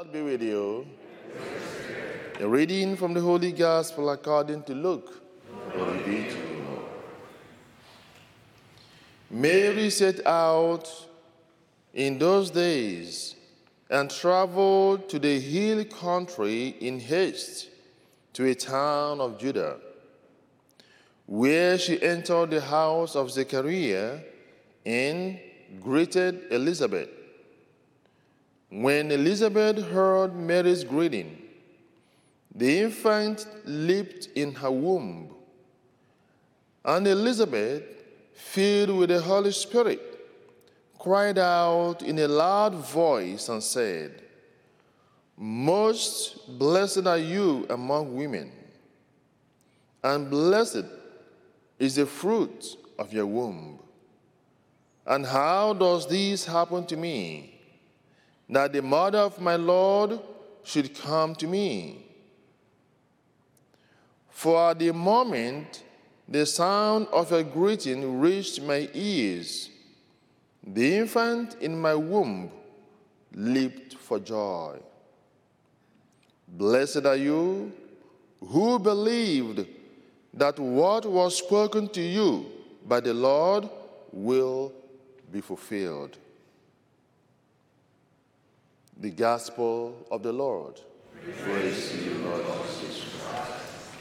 Lord be with you. A reading from the Holy Gospel according to Luke. Glory be to you, Lord. Mary set out in those days and traveled to the hill country in haste to a town of Judah, where she entered the house of Zechariah and greeted Elizabeth. When Elizabeth heard Mary's greeting, the infant leaped in her womb, and Elizabeth, filled with the Holy Spirit, cried out in a loud voice and said, "Most blessed are you among women, and blessed is the fruit of your womb. And how does this happen to me, that the mother of my Lord should come to me? For at the moment the sound of your greeting reached my ears, the infant in my womb leaped for joy. Blessed are you who believed that what was spoken to you by the Lord will be fulfilled." The Gospel of the Lord. Praise to you, Lord Jesus Christ.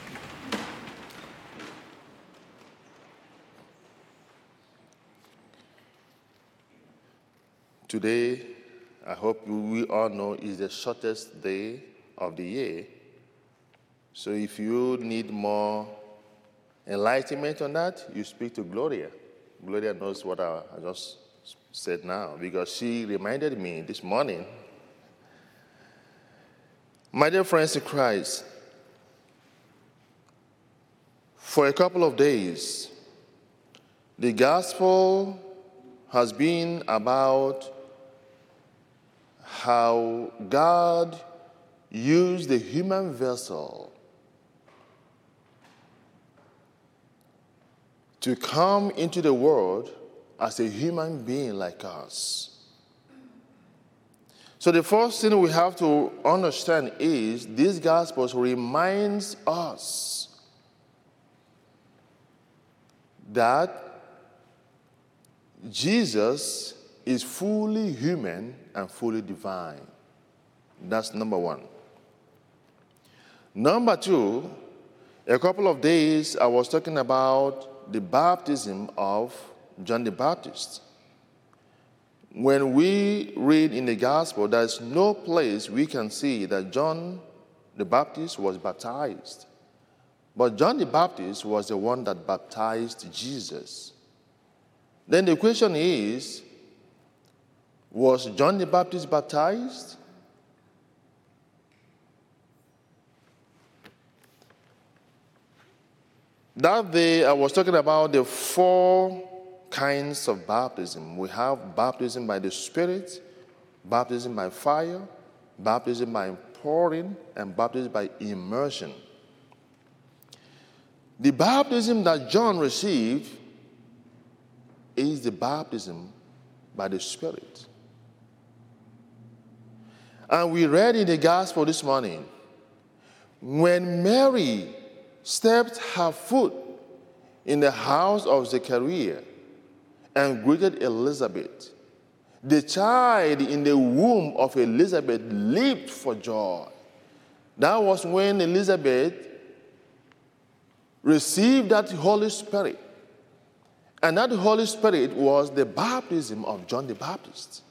Today, I hope we all know, is the shortest day of the year. So if you need more enlightenment on that, you speak to Gloria. Gloria knows what I just said now, because she reminded me this morning. My dear friends in Christ, for a couple of days, the gospel has been about how God used the human vessel to come into the world as a human being like us. So the first thing we have to understand is this gospel reminds us that Jesus is fully human and fully divine. That's number one. Number two, a couple of days I was talking about the baptism of John the Baptist. When we read in the gospel, there's no place we can see that John the Baptist was baptized. But John the Baptist was the one that baptized Jesus. Then the question is, was John the Baptist baptized? That day I was talking about the four kinds of baptism. We have baptism by the Spirit, baptism by fire, baptism by pouring, and baptism by immersion. The baptism that John received is the baptism by the Spirit. And we read in the gospel this morning, when Mary stepped her foot in the house of Zechariah and greeted Elizabeth, the child in the womb of Elizabeth leaped for joy. That was when Elizabeth received that Holy Spirit. And that Holy Spirit was the baptism of John the Baptist.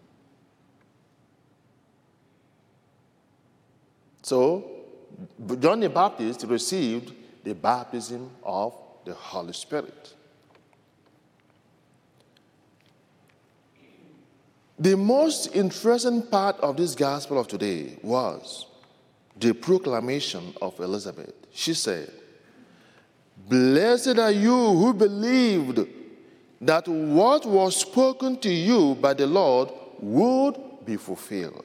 So, John the Baptist received the baptism of the Holy Spirit. The most interesting part of this gospel of today was the proclamation of Elizabeth. She said, "Blessed are you who believed that what was spoken to you by the Lord would be fulfilled."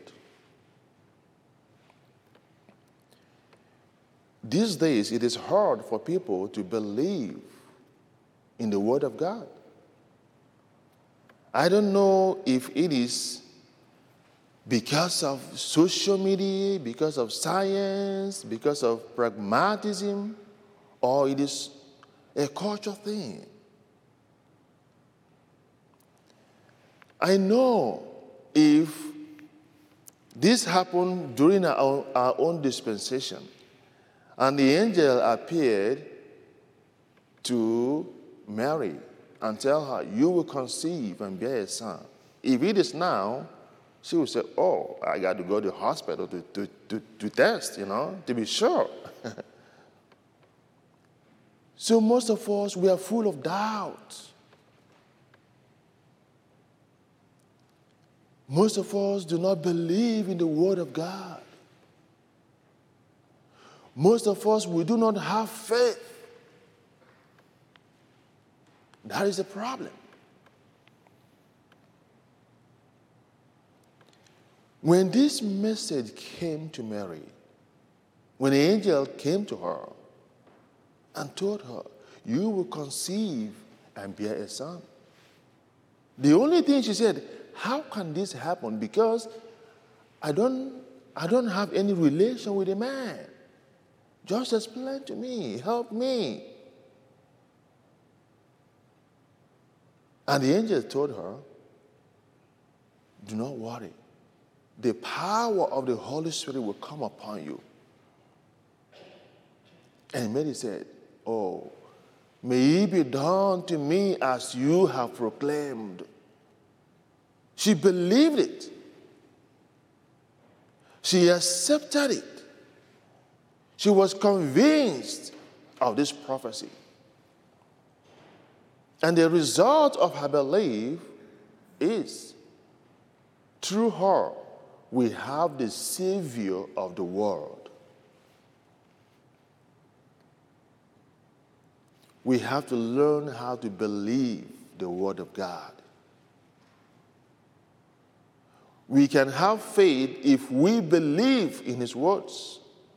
These days, it is hard for people to believe in the Word of God. I don't know if it is because of social media, because of science, because of pragmatism, or it is a cultural thing. I know if this happened during our own dispensation, and the angel appeared to Mary and tell her, you will conceive and bear a son. If it is now, she will say, oh, I got to go to the hospital to test, to be sure. So most of us, we are full of doubt. Most of us do not believe in the Word of God. Most of us, we do not have faith. That is a problem. When this message came to Mary, when the angel came to her and told her, you will conceive and bear a son. The only thing she said, how can this happen? Because I don't have any relation with a man. Just explain to me, help me. And the angel told her, do not worry. The power of the Holy Spirit will come upon you. And Mary said, oh, may it be done to me as you have proclaimed. She believed it. She accepted it. She was convinced of this prophecy. And the result of her belief is, through her, we have the Savior of the world. We have to learn how to believe the Word of God. We can have faith if we believe in His words.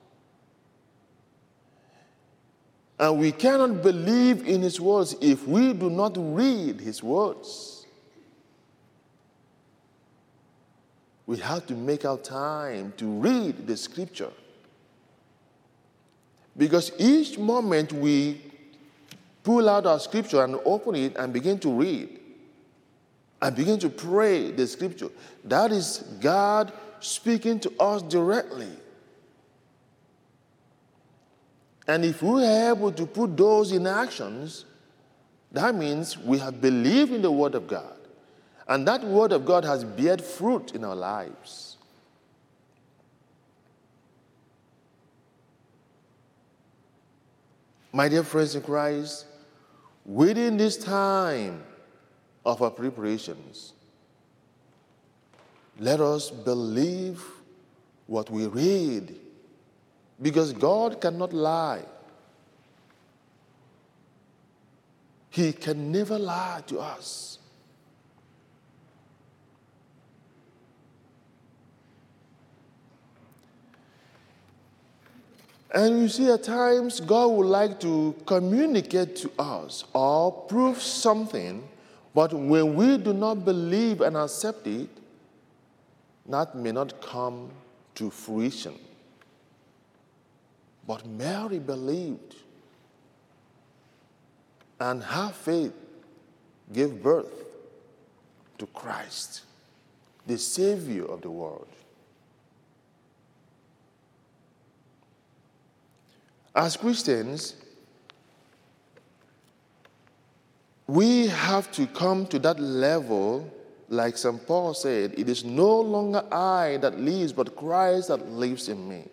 And we cannot believe in His words if we do not read His words. We have to make our time to read the Scripture. Because each moment we pull out our Scripture and open it and begin to read and begin to pray the Scripture, that is God speaking to us directly. And if we are able to put those in actions, that means we have believed in the Word of God. And that Word of God has beared fruit in our lives. My dear friends in Christ, within this time of our preparations, let us believe what we read. Because God cannot lie. He can never lie to us. And you see, at times, God would like to communicate to us or prove something, but when we do not believe and accept it, that may not come to fruition. But Mary believed, and her faith gave birth to Christ, the Savior of the world. As Christians, we have to come to that level, like St. Paul said, it is no longer I that lives, but Christ that lives in me.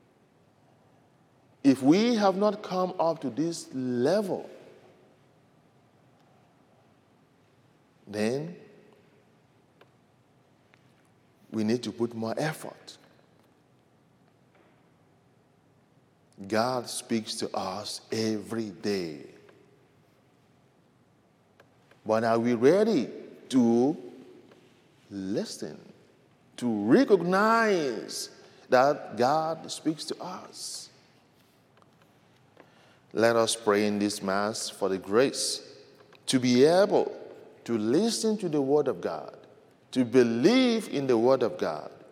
If we have not come up to this level, then we need to put more effort. God speaks to us every day. But are we ready to listen, to recognize that God speaks to us? Let us pray in this Mass for the grace to be able to listen to the Word of God, to believe in the Word of God,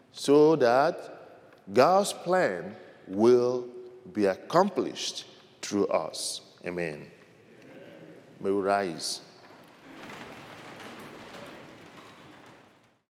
so that God's plan will be accomplished through us. Amen. May we rise.